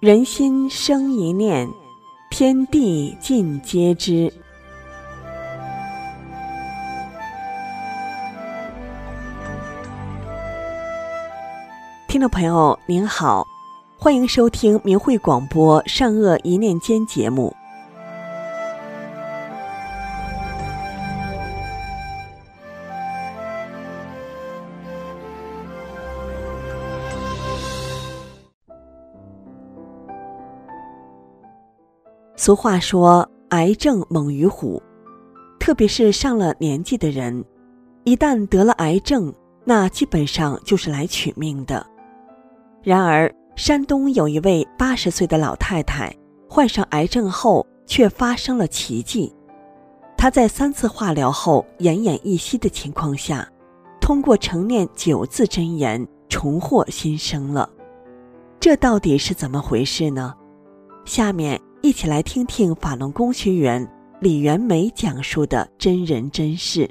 人心生一念，天地尽皆知。听众朋友您好，欢迎收听明慧广播善恶一念间节目。俗话说，癌症猛于虎，特别是上了年纪的人，一旦得了癌症，那基本上就是来取命的。然而，山东有一位80岁的老太太，患上癌症后却发生了奇迹。她在3次化疗后奄奄一息的情况下，通过承念9字真言，重获新生了。这到底是怎么回事呢？下面一起来听听法轮功学员李元梅讲述的真人真事。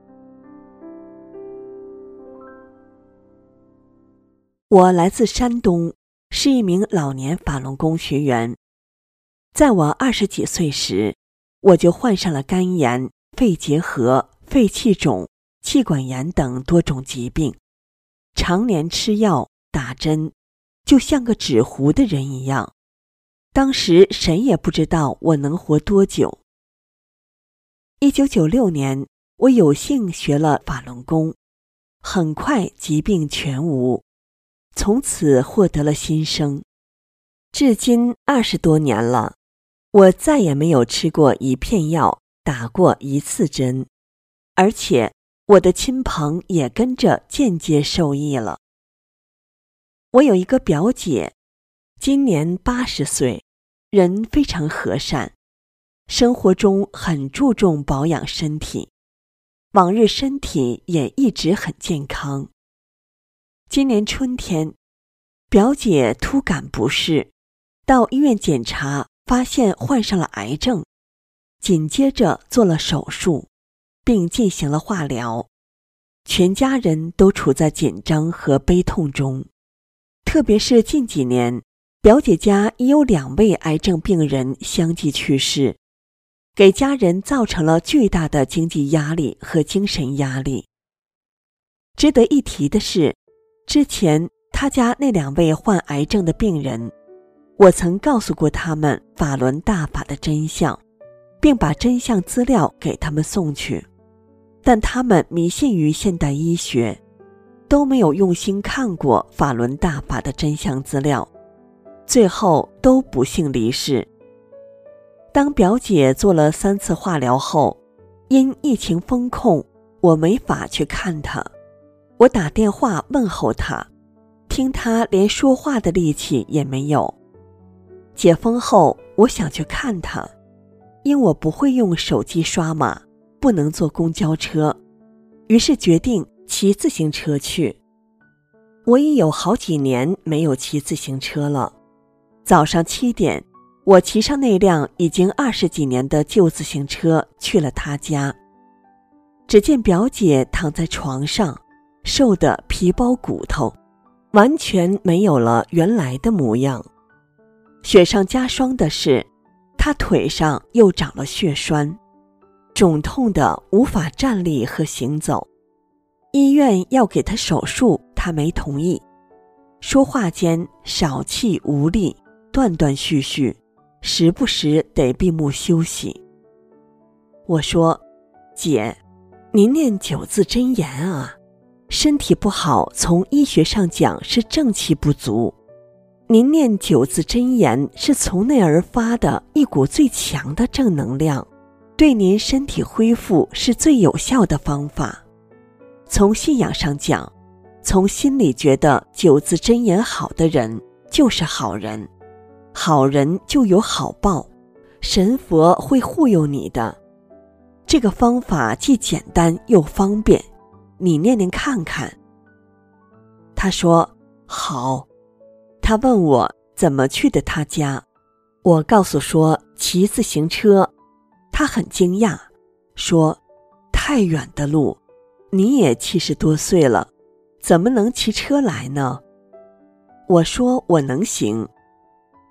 我来自山东，是一名老年法轮功学员。在我20几岁时，我就患上了肝炎、肺结核、肺气肿、气管炎等多种疾病，常年吃药打针，就像个纸糊的人一样。当时谁也不知道我能活多久。1996年，我有幸学了法轮功，很快疾病全无，从此获得了新生。至今20多年了，我再也没有吃过一片药，打过一次针，而且我的亲朋也跟着间接受益了。我有一个表姐，今年80岁，人非常和善，生活中很注重保养身体，往日身体也一直很健康。今年春天，表姐突感不适，到医院检查，发现患上了癌症，紧接着做了手术，并进行了化疗。全家人都处在紧张和悲痛中，特别是近几年，表姐家已有2位癌症病人相继去世，给家人造成了巨大的经济压力和精神压力。值得一提的是，之前他家那2位患癌症的病人，我曾告诉过他们法轮大法的真相，并把真相资料给他们送去，但他们迷信于现代医学，都没有用心看过法轮大法的真相资料，最后都不幸离世。当表姐做了3次化疗后，因疫情封控，我没法去看她。我打电话问候她，听她连说话的力气也没有。解封后，我想去看她，因我不会用手机刷码，不能坐公交车，于是决定骑自行车去。我已有好几年没有骑自行车了。早上7点，我骑上那辆已经20几年的旧自行车去了她家。只见表姐躺在床上，瘦得皮包骨头，完全没有了原来的模样。雪上加霜的是，她腿上又长了血栓，肿痛得无法站立和行走。医院要给她手术，她没同意，说话间少气无力，断断续续，时不时得闭目休息。我说，姐，您念9字真言啊，身体不好，从医学上讲是正气不足，您念9字真言是从内而发的一股最强的正能量，对您身体恢复是最有效的方法。从信仰上讲，从心里觉得9字真言好的人就是好人，好人就有好报，神佛会护佑你的。这个方法既简单又方便，你念念看看。他说好。他问我怎么去的他家，我告诉说骑自行车。他很惊讶，说太远的路，你也70多岁了，怎么能骑车来呢？我说我能行。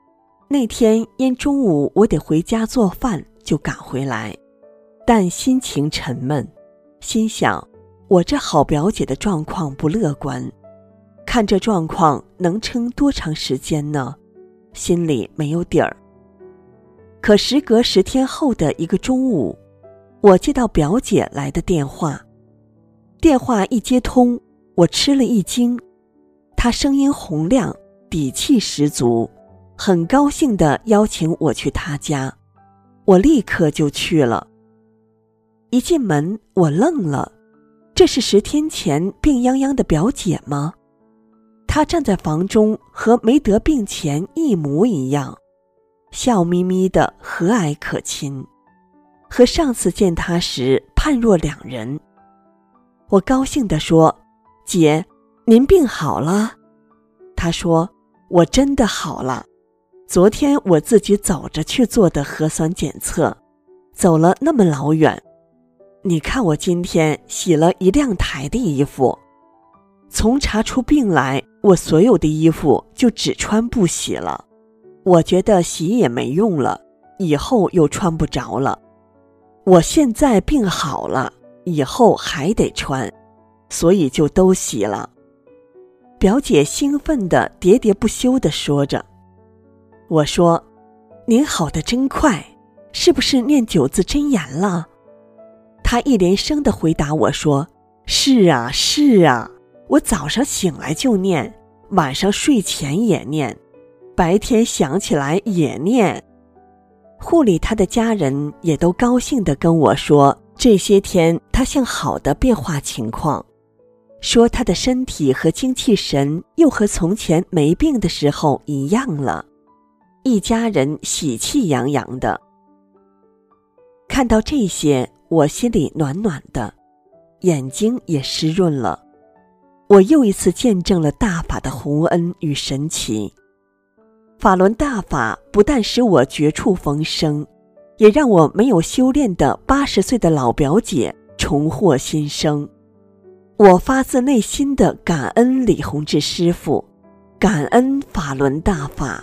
那天因中午我得回家做饭，就赶回来，但心情沉闷，心想我这好表姐的状况不乐观，看这状况能撑多长时间呢？心里没有底儿。可时隔10天后的一个中午，我接到表姐来的电话，电话一接通，我吃了一惊，她声音洪亮，底气十足，很高兴地邀请我去她家，我立刻就去了。一进门，我愣了，这是10天前病殃殃的表姐吗？她站在房中和没得病前一模一样，笑眯眯的，和蔼可亲，和上次见她时判若两人。我高兴地说：姐，您病好了？她说：我真的好了，昨天我自己走着去做的核酸检测，走了那么老远，你看我今天洗了1辆台的衣服，从查出病来，我所有的衣服就只穿不洗了，我觉得洗也没用了，以后又穿不着了。我现在病好了，以后还得穿，所以就都洗了。表姐兴奋地喋喋不休地说着。我说：您好得真快，是不是念9字真言了？她一连声地回答我说：是啊，是啊，我早上醒来就念，晚上睡前也念，白天想起来也念。护理她的家人也都高兴地跟我说，这些天她向好的变化情况，说她的身体和精气神又和从前没病的时候一样了，一家人喜气洋洋的。看到这些，我心里暖暖的，眼睛也湿润了。我又一次见证了大法的宏恩与神奇。法轮大法不但使我绝处逢生，也让我没有修炼的80岁的老表姐重获新生。我发自内心的感恩李洪志师父，感恩法轮大法。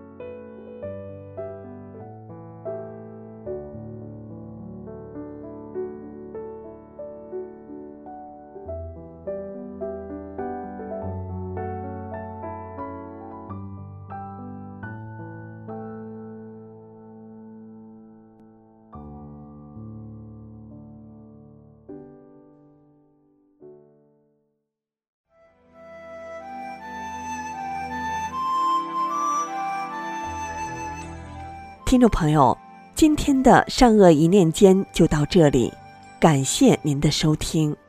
听众朋友，今天的善恶一念间就到这里，感谢您的收听。